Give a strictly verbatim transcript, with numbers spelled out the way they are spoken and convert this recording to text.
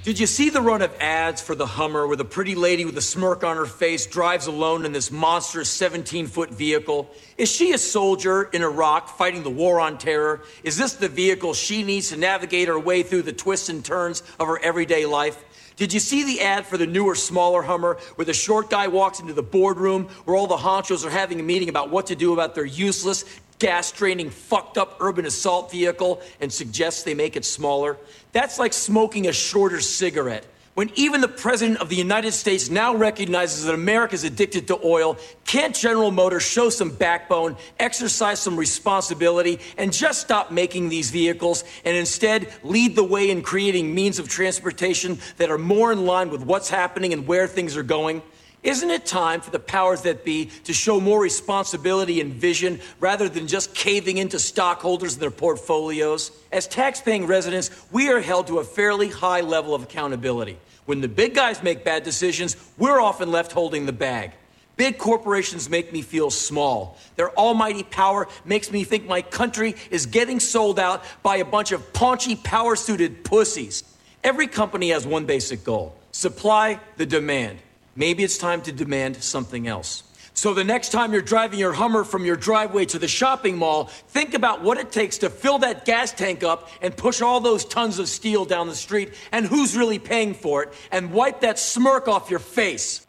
Did you see the run of ads for the Hummer where the pretty lady with a smirk on her face drives alone in this monstrous seventeen-foot vehicle? Is she a soldier in Iraq fighting the war on terror? Is this the vehicle she needs to navigate her way through the twists and turns of her everyday life? Did you see the ad for the newer, smaller Hummer where the short guy walks into the boardroom where all the honchos are having a meeting about what to do about their useless, gas-draining, fucked-up urban assault vehicle and suggests they make it smaller? That's like smoking a shorter cigarette. When even the President of the United States now recognizes that America's addicted to oil, can't General Motors show some backbone, exercise some responsibility, and just stop making these vehicles and instead lead the way in creating means of transportation that are more in line with what's happening and where things are going? Isn't it time for the powers that be to show more responsibility and vision rather than just caving into stockholders and their portfolios? As tax-paying residents, we are held to a fairly high level of accountability. When the big guys make bad decisions, we're often left holding the bag. Big corporations make me feel small. Their almighty power makes me think my country is getting sold out by a bunch of paunchy, power-suited pussies. Every company has one basic goal: supply the demand. Maybe it's time to demand something else. So the next time you're driving your Hummer from your driveway to the shopping mall, think about what it takes to fill that gas tank up and push all those tons of steel down the street and who's really paying for it, and wipe that smirk off your face.